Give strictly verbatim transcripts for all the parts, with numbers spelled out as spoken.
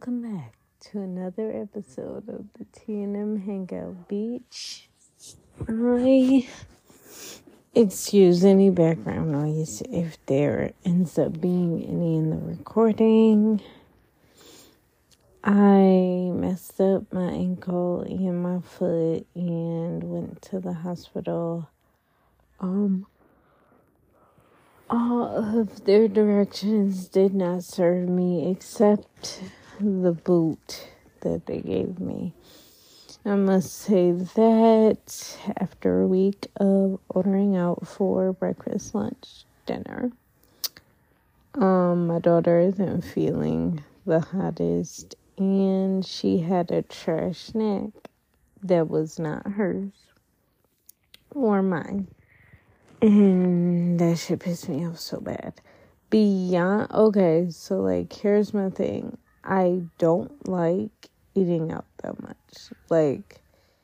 welcome back to another episode of the T and M Hangout Beach. I excuse any background noise if there ends up being any in the recording. I messed up my ankle and my foot and went to the hospital. Um, all of their directions did not serve me except the boot that they gave me. I must say that after a week of ordering out for breakfast, lunch, dinner, um, my daughter isn't feeling the hottest, and she had a trash neck that was not hers or mine. And that shit pissed me off so bad. Beyond, okay, so like, here's my thing. I don't like eating out that much. Like,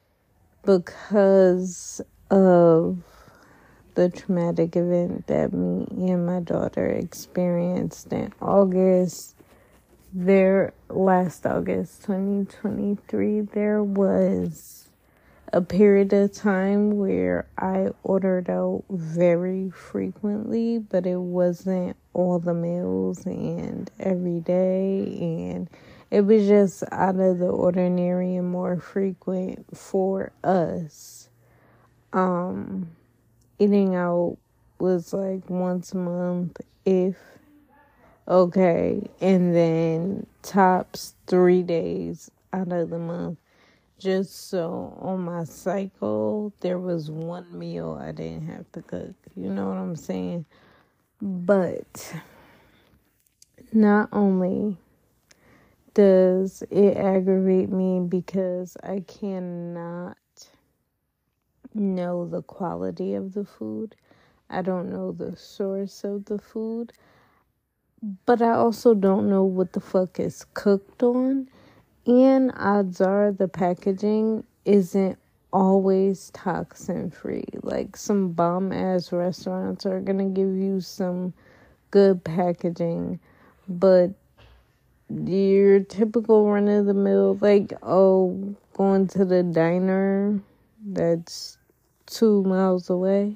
because of the traumatic event that me and my daughter experienced in August, there, last August, twenty twenty-three, there was a period of time where I ordered out very frequently, but it wasn't all the meals and every day, and it was just out of the ordinary and more frequent for us. Um, eating out was like once a month, if okay, and then tops three days out of the month. Just so on my cycle, there was one meal I didn't have to cook. You know what I'm saying? But not only does it aggravate me because I cannot know the quality of the food. I don't know the source of the food. But I also don't know what the fuck is cooked on. And odds are the packaging isn't always toxin free. Like, some bomb ass restaurants are gonna give you some good packaging, but your typical run of the mill, like, oh, going to the diner that's two miles away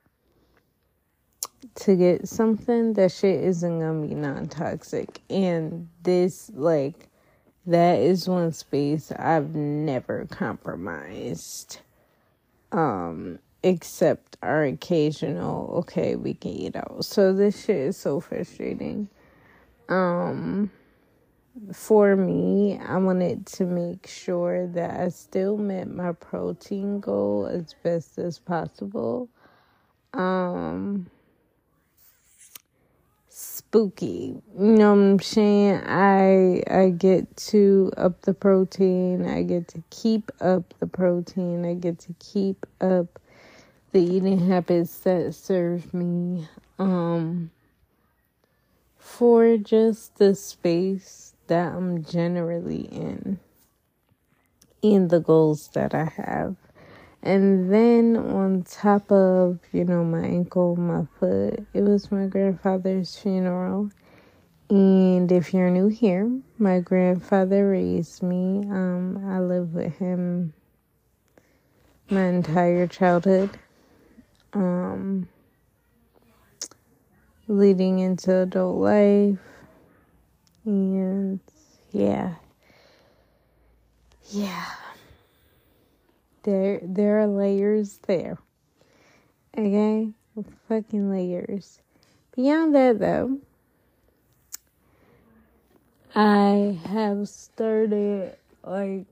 to get something, that shit isn't gonna be non-toxic. And this, like, that is one space I've never compromised. Um, except our occasional, okay, we can eat out. So this shit is so frustrating. Um, for me, I wanted to make sure that I still met my protein goal as best as possible. Um... Spooky, you know what I'm saying? I I get to up the protein. I get to keep up the protein. I get to keep up the eating habits that serve me. Um, for just the space that I'm generally in, and the goals that I have. And then on top of, you know, my ankle, my foot, it was my grandfather's funeral. And if you're new here, my grandfather raised me. Um, I lived with him my entire childhood. Um, leading into adult life. And yeah. Yeah. There, there are layers there. Okay? Fucking layers. Beyond that, though, I have started, like,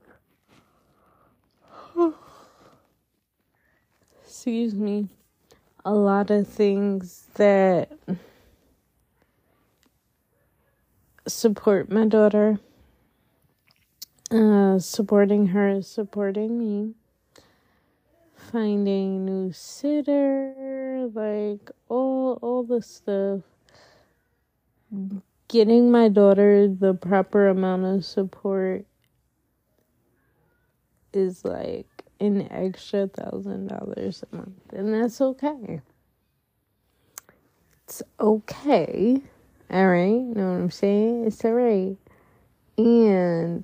excuse me, a lot of things that support my daughter. Uh, supporting her, supporting me. Finding new sitter, like all all the stuff. Getting my daughter the proper amount of support is like an extra thousand dollars a month, and that's okay. It's okay. All right, you know what I'm saying? It's all right. And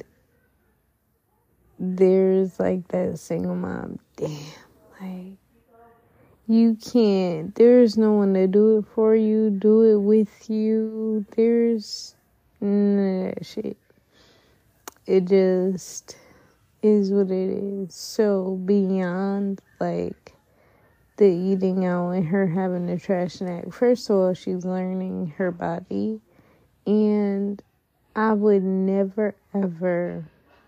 there's like that single mom, damn, like, you can't, there's no one to do it for you, do it with you, there's none of that shit. It just is what it is. So beyond like the eating out and her having a trash snack, first of all, she's learning her body, and I would never ever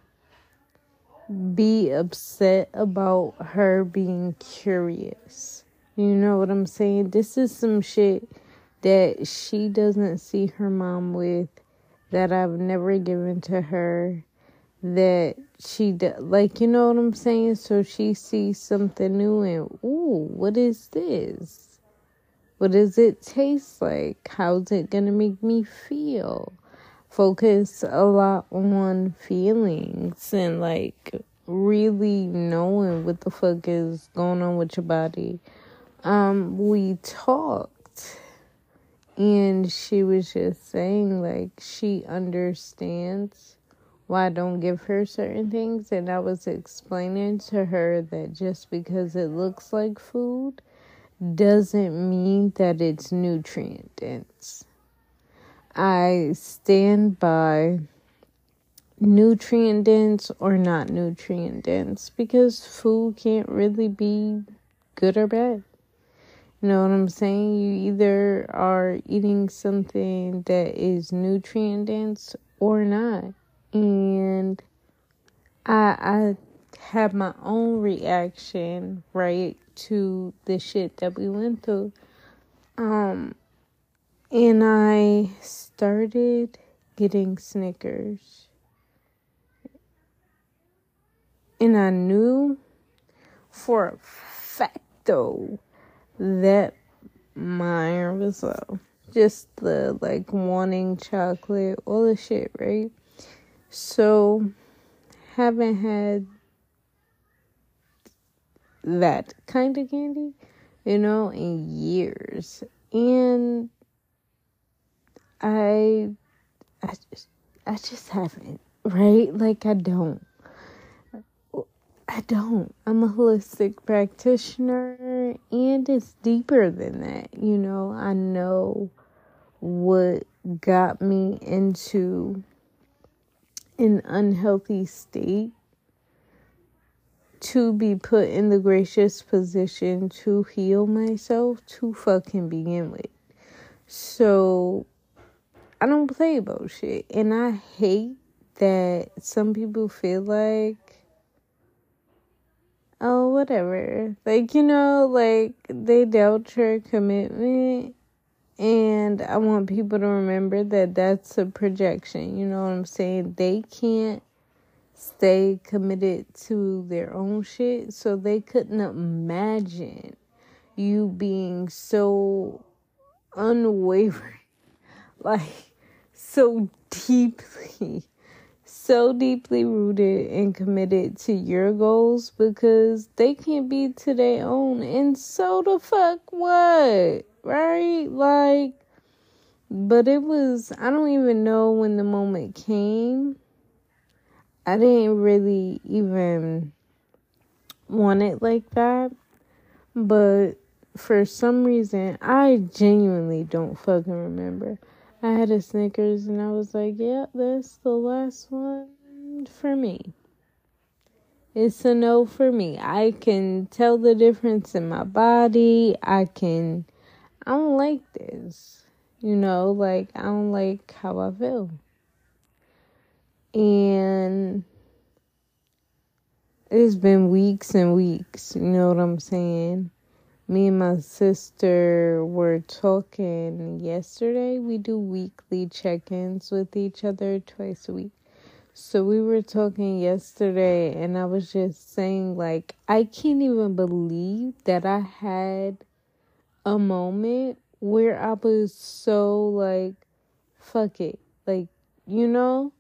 be upset about her being curious. You know what I'm saying? This is some shit that she doesn't see her mom with, that I've never given to her, that she do, like, you know what I'm saying? So she sees something new and, ooh, what is this? What does it taste like? How's it gonna make me feel? Focus a lot on feelings and like really knowing what the fuck is going on with your body. Um, we talked, and she was just saying like she understands why I don't give her certain things, and I was explaining to her that just because it looks like food doesn't mean that it's nutrient dense. I stand by nutrient dense or not nutrient dense, because food can't really be good or bad. You know what I'm saying? You either are eating something that is nutrient dense or not. And I I had my own reaction, right, to the shit that we went through. Um and I started getting Snickers. And I knew for a fact though that mine was low. Just the like wanting chocolate, all the shit, right? So haven't had that kind of candy, you know, in years. And I I just I just haven't, right? Like I don't. I don't. I'm a holistic practitioner, and it's deeper than that. You know, I know what got me into an unhealthy state to be put in the gracious position to heal myself to fucking begin with. So I don't play about shit. And I hate that some people feel like, oh, whatever. Like, you know, like, they doubt your commitment. And I want people to remember that that's a projection. You know what I'm saying? They can't stay committed to their own shit. So they couldn't imagine you being so unwavering. Like, so deeply so deeply rooted and committed to your goals, because they can't be to their own. And so the fuck what? Right? Like, but it was, I don't even know when the moment came. I didn't really even want it like that. But for some reason, I genuinely don't fucking remember. I had a Snickers and I was like, yeah, that's the last one for me. It's a no for me. I can tell the difference in my body. I can, I don't like this. You know, like, I don't like how I feel. And it's been weeks and weeks. You know what I'm saying? Me and my sister were talking yesterday. We do weekly check-ins with each other twice a week. So we were talking yesterday, and I was just saying, like, I can't even believe that I had a moment where I was so, like, fuck it. Like, you know?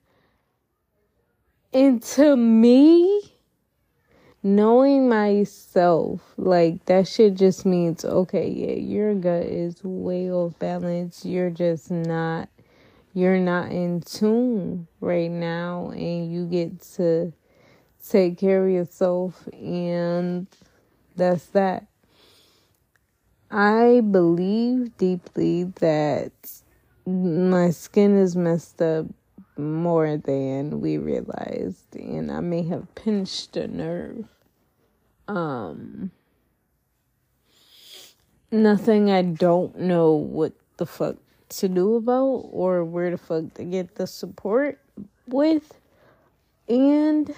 And to me, knowing myself, like, that shit just means, okay, yeah, your gut is way off balance. You're just not, you're not in tune right now, and you get to take care of yourself, and that's that. I believe deeply that my skin is messed up more than we realized, and I may have pinched a nerve. Um, nothing I don't know what the fuck to do about or where the fuck to get the support with. And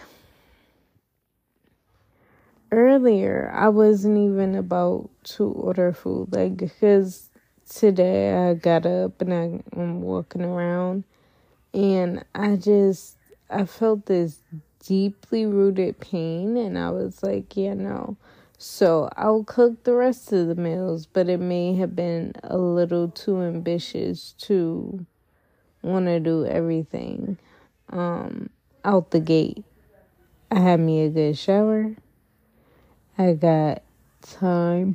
earlier, I wasn't even about to order food, like, because today I got up and I, I'm walking around, and I just, I felt this deeply rooted pain, and I was like, yeah, no. So I'll cook the rest of the meals, but it may have been a little too ambitious to want to do everything um, out the gate. I had me a good shower. I got time.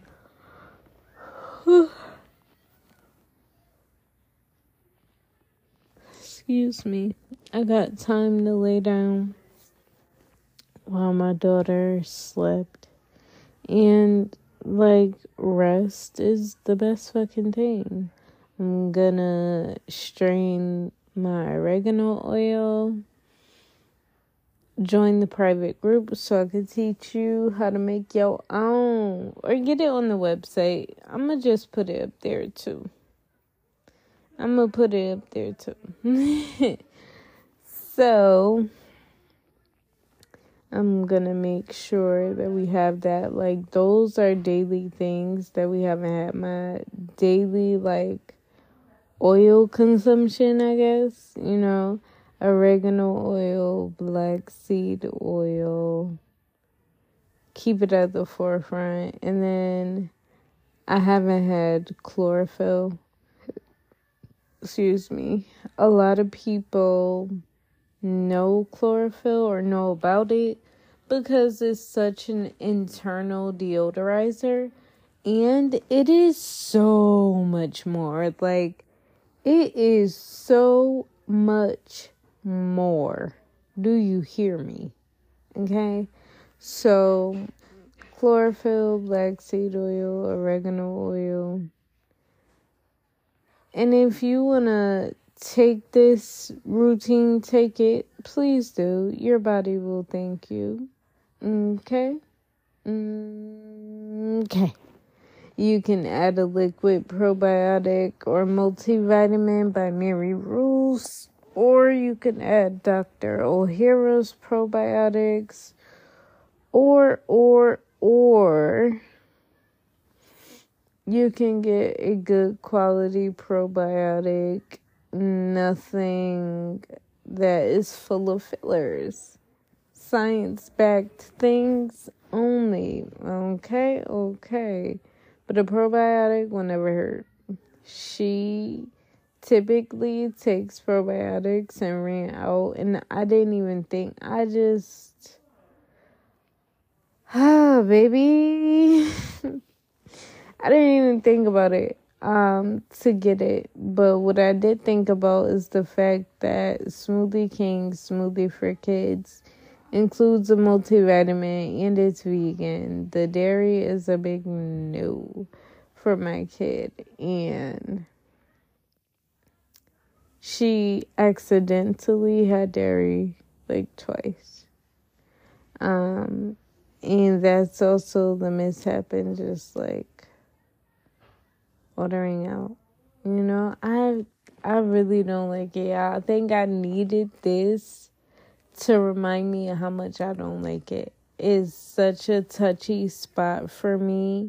Excuse me. I got time to lay down while my daughter slept. And, like, rest is the best fucking thing. I'm gonna strain my oregano oil, join the private group so I can teach you how to make your own, or get it on the website. I'm gonna just put it up there too. I'm gonna put it up there too. So I'm gonna make sure that we have that. Like, those are daily things that we haven't had. My daily, like, oil consumption, I guess, you know, oregano oil, black seed oil, keep it at the forefront. And then I haven't had chlorophyll. Excuse me. A lot of people know chlorophyll or know about it because it's such an internal deodorizer, and it is so much more. Like, it is so much more. Do you hear me? Okay? So, chlorophyll, black seed oil, oregano oil. And if you want to take this routine, take it. Please do. Your body will thank you. Okay? Okay. You can add a liquid probiotic or multivitamin by Mary Rules, or you can add Doctor O'Hara's probiotics, or, or, or you can get a good quality probiotic, nothing that is full of fillers. Science-backed things only. Okay, okay. But a probiotic will never hurt. She typically takes probiotics and ran out, and I didn't even think. I just, ah, baby. I didn't even think about it um, to get it. But what I did think about is the fact that Smoothie King Smoothie for Kids includes a multivitamin, and it's vegan. The dairy is a big no for my kid, and she accidentally had dairy like twice. Um, and that's also the mishap in just like ordering out. You know, I I really don't like it. I think I needed this to remind me of how much I don't like it. It's such a touchy spot for me.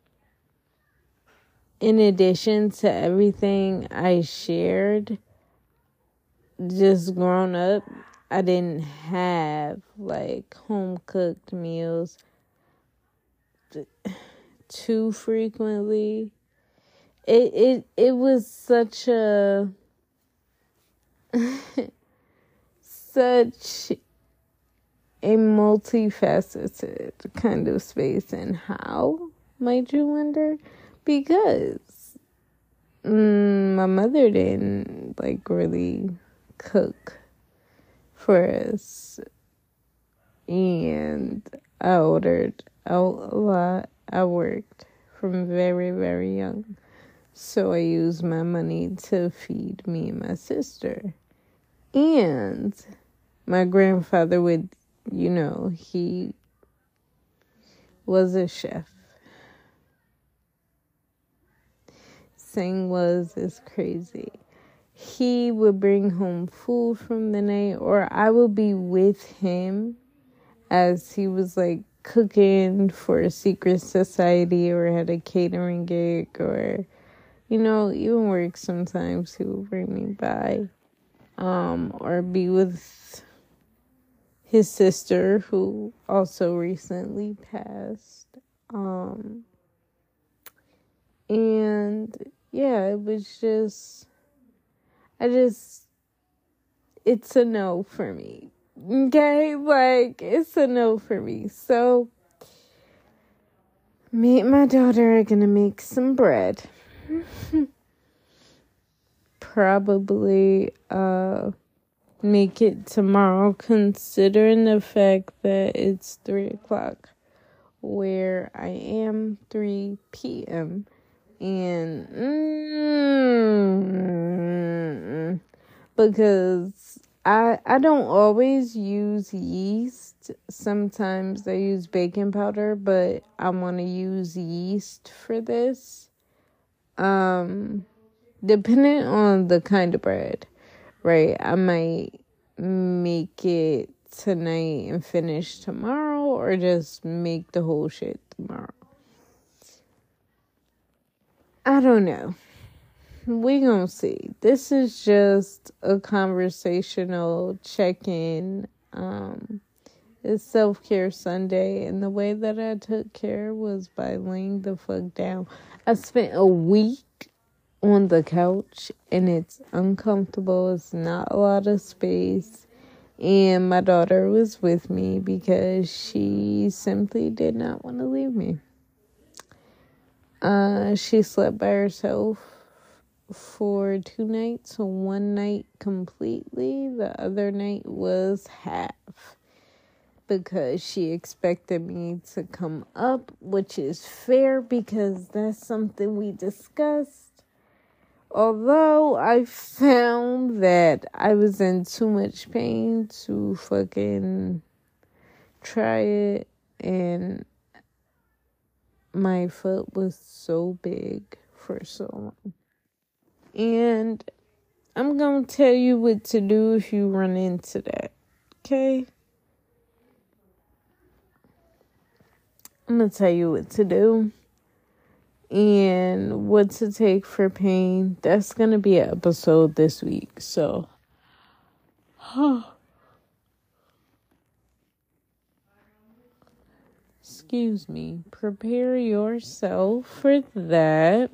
In addition to everything I shared, just grown up, I didn't have like home cooked meals too frequently. It it it was such a such a multifaceted kind of space. And how, might you wonder? Because mm, my mother didn't, like, really cook for us. And I ordered out a lot. I worked from very, very young. So I used my money to feed me and my sister. And my grandfather would, you know, he was a chef. Saying was is crazy. He would bring home food from the night, or I would be with him as he was like cooking for a secret society or had a catering gig, or, you know, even work sometimes. He would bring me by, um, or be with his sister who also recently passed. Um, and yeah, it was just, I just, it's a no for me. Okay? Like, it's a no for me. So, me and my daughter are gonna make some bread. Probably, uh, make it tomorrow, considering the fact that it's three o'clock where I am, three p.m. And, mm, because I I don't always use yeast. Sometimes I use baking powder, but I want to use yeast for this. Um, depending on the kind of bread, right? I might make it tonight and finish tomorrow, or just make the whole shit tomorrow. I don't know. We gonna see. This is just a conversational check-in. Um, it's Self-Care Sunday, and the way that I took care was by laying the fuck down. I spent a week on the couch, and it's uncomfortable. It's not a lot of space. And my daughter was with me because she simply did not want to leave me. Uh, she slept by herself for two nights. One night completely. The other night was half. Because she expected me to come up, which is fair because that's something we discussed. Although I found that I was in too much pain to fucking try it, and my foot was so big for so long. And I'm gonna tell you what to do if you run into that, okay? I'm gonna tell you what to do and what to take for pain. That's gonna be an episode this week, so excuse me. Prepare yourself for that.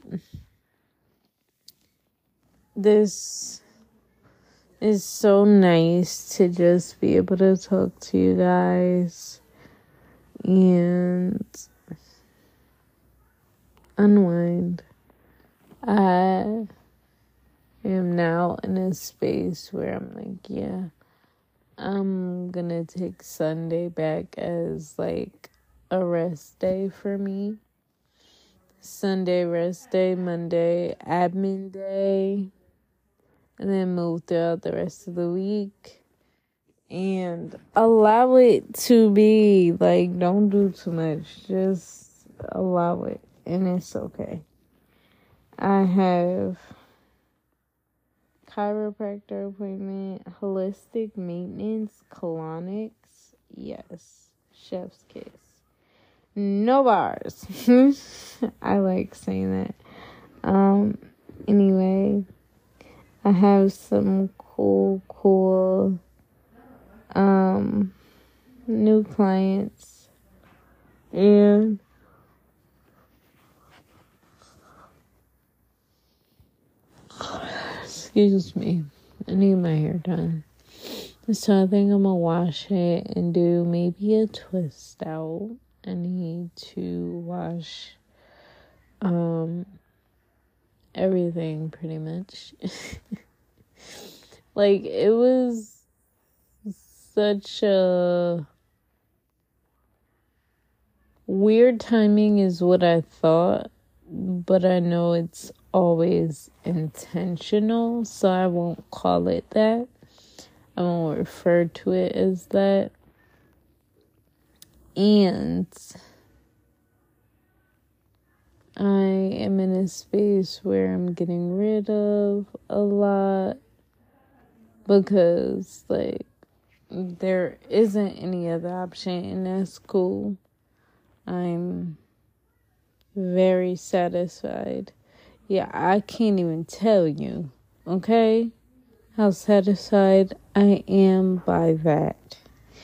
This is so nice to just be able to talk to you guys and unwind. I am now in a space where I'm like, yeah, I'm gonna take Sunday back as like a rest day for me. Sunday rest day, Monday admin day, and then move throughout the rest of the week and allow it to be. Like, don't do too much, just allow it, and it's okay. I have chiropractor appointment, holistic maintenance, colonics, yes, chef's kiss, no bars. I like saying that. Um, anyway, I have some cool, cool, um, new clients, and excuse me, I need my hair done. So I think I'm gonna wash it and do maybe a twist out. I need to wash um everything pretty much. Like, it was such a weird timing is what I thought, but I know it's always intentional, so I won't call it that. I won't refer to it as that. And I am in a space where I'm getting rid of a lot because, like, there isn't any other option, and that's cool. I'm very satisfied. Yeah, I can't even tell you, okay, how satisfied I am by that.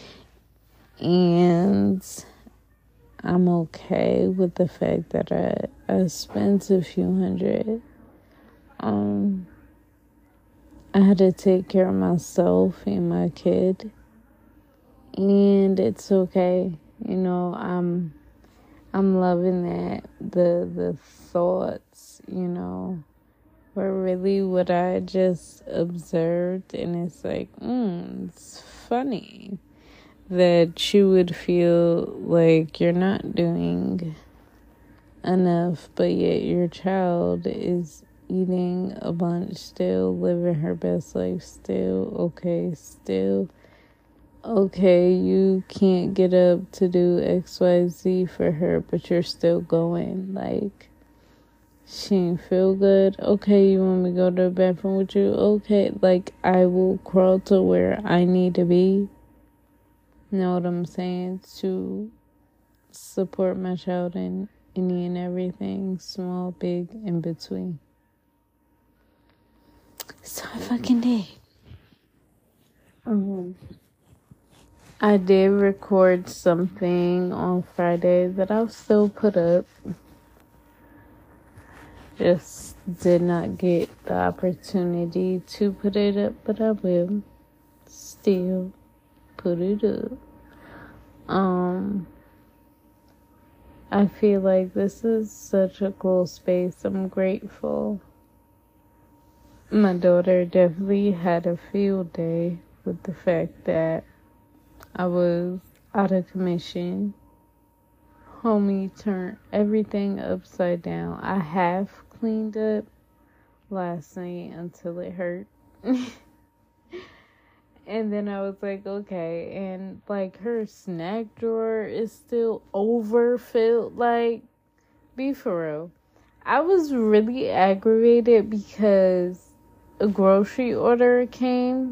And I'm okay with the fact that I, I spent a few hundred. Um, I had to take care of myself and my kid. And it's okay. You know, I'm I'm loving that. The the thoughts, you know, were really what I just observed. And it's like, mm, it's funny that you would feel like you're not doing enough, but yet your child is eating a bunch still, living her best life still, okay, still. Okay, you can't get up to do X Y Z for her, but you're still going. Like, she ain't feel good. Okay, you want me to go to the bathroom with you? Okay, like, I will crawl to where I need to be. Know what I'm saying? To support my child in any and everything, small, big, in between. So I fucking did. Um, I did record something on Friday that I'll still put up. Just did not get the opportunity to put it up, but I will still put it up. Um, I feel like this is such a cool space. I'm grateful. My daughter definitely had a field day with the fact that I was out of commission. Homie turned everything upside down. I half cleaned up last night until it hurt. And then I was like, okay. And like her snack drawer is still overfilled. Like, be for real. I was really aggravated because a grocery order came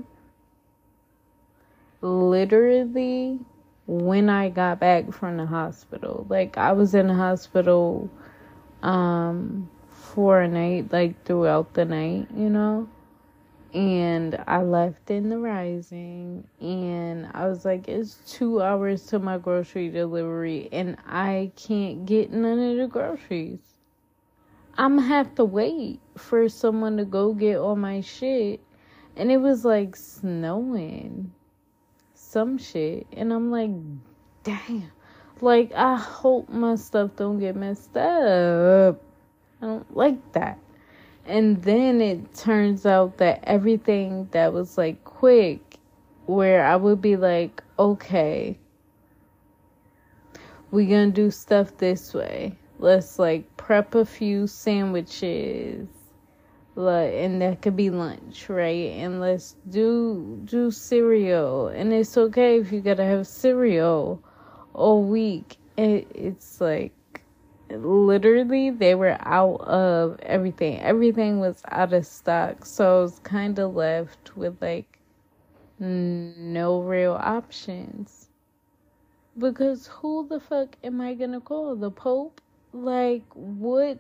literally when I got back from the hospital. Like, I was in the hospital um for a night, like throughout the night, you know, and I left in the rising, and I was like, it's two hours to my grocery delivery and I can't get none of the groceries. I'm gonna have to wait for someone to go get all my shit. And it was like snowing some shit, and I'm like, damn, like, I hope my stuff don't get messed up. I don't like that. And then it turns out that everything that was like quick, where I would be like, okay, we gonna do stuff this way, let's like prep a few sandwiches, like, and that could be lunch, right? And let's do do cereal, and it's okay if you gotta have cereal all week. It, it's like, literally, they were out of everything. Everything was out of stock, so I was kind of left with like no real options. Because who the fuck am I gonna call? The Pope? Like, what?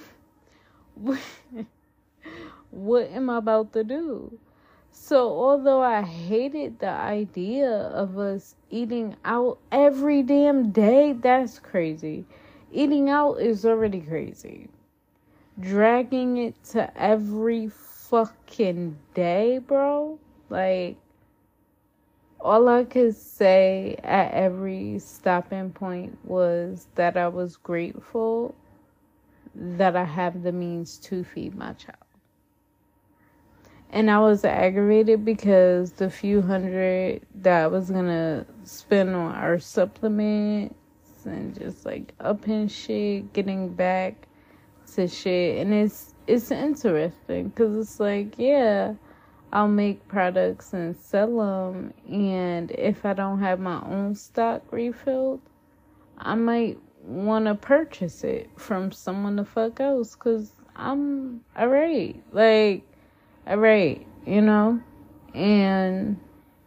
What am I about to do? So, although I hated the idea of us eating out every damn day, that's crazy. Eating out is already crazy. Dragging it to every fucking day, bro. Like, all I could say at every stopping point was that I was grateful that I have the means to feed my child. And I was aggravated because the few hundred that I was gonna spend on our supplements and just like upping shit, getting back to shit. And it's it's interesting because it's like, yeah, I'll make products and sell them, and if I don't have my own stock refilled, I might want to purchase it from someone the fuck else, because I'm alright. Like, alright, you know? And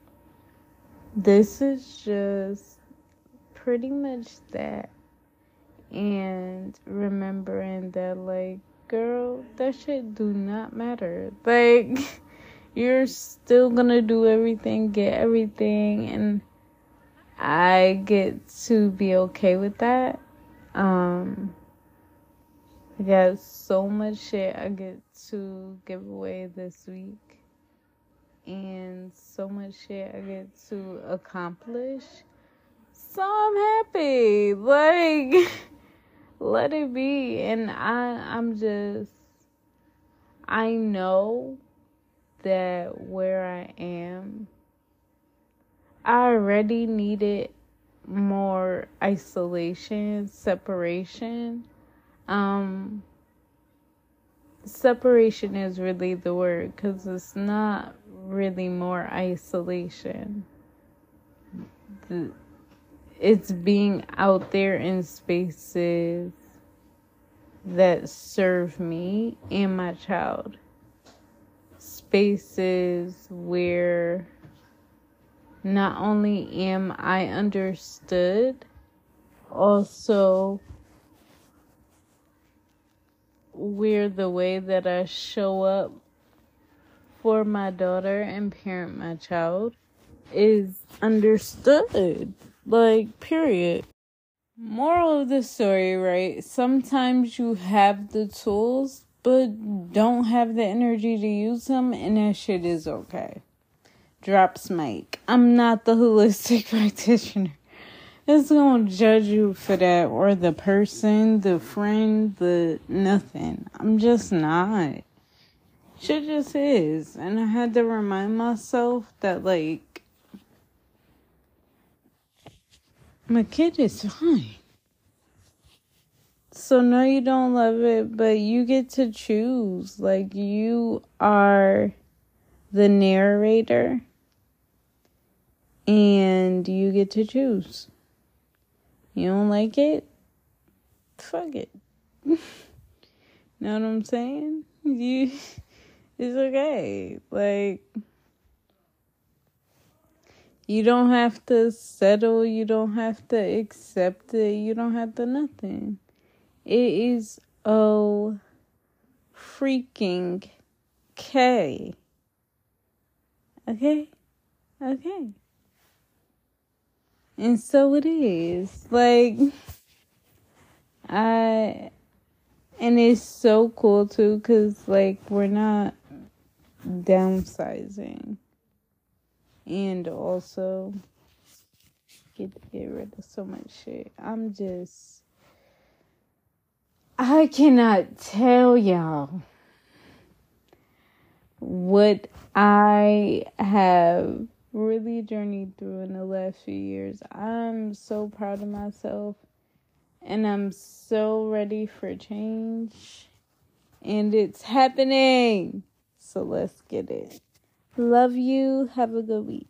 this is just pretty much that. And remembering that, like, girl, that shit do not matter. Like, you're still gonna do everything, get everything, and I get to be okay with that. Um, I got so much shit I get to give away this week, and so much shit I get to accomplish. So I'm happy. Like, let it be. And I, I'm just, I know that where I am, I already needed more isolation, separation. Um, separation is really the word, because it's not really more isolation. The, it's being out there in spaces that serve me and my child. Spaces where not only am I understood, also where the way that I show up for my daughter and parent my child is understood. Like, period. Moral of the story, right? Sometimes you have the tools, but don't have the energy to use them, and that shit is okay. Drops mic. I'm not the holistic practitioner. It's gonna judge you for that, or the person, the friend, the nothing. I'm just not. Shit just is. And I had to remind myself that, like, my kid is fine. So no, you don't love it, but you get to choose. Like, you are the narrator, and you get to choose. You don't like it? Fuck it. Know what I'm saying? You, it's okay. Like, you don't have to settle. You don't have to accept it. You don't have to nothing. It is oh freaking okay. Okay? Okay. And so it is. Like, I, and it's so cool too, because, like, we're not downsizing. And also get to get rid of so much shit. I'm just, I cannot tell y'all what I have really journeyed through in the last few years. I'm so proud of myself, and I'm so ready for change, and it's happening. So let's get it. Love you. Have a good week.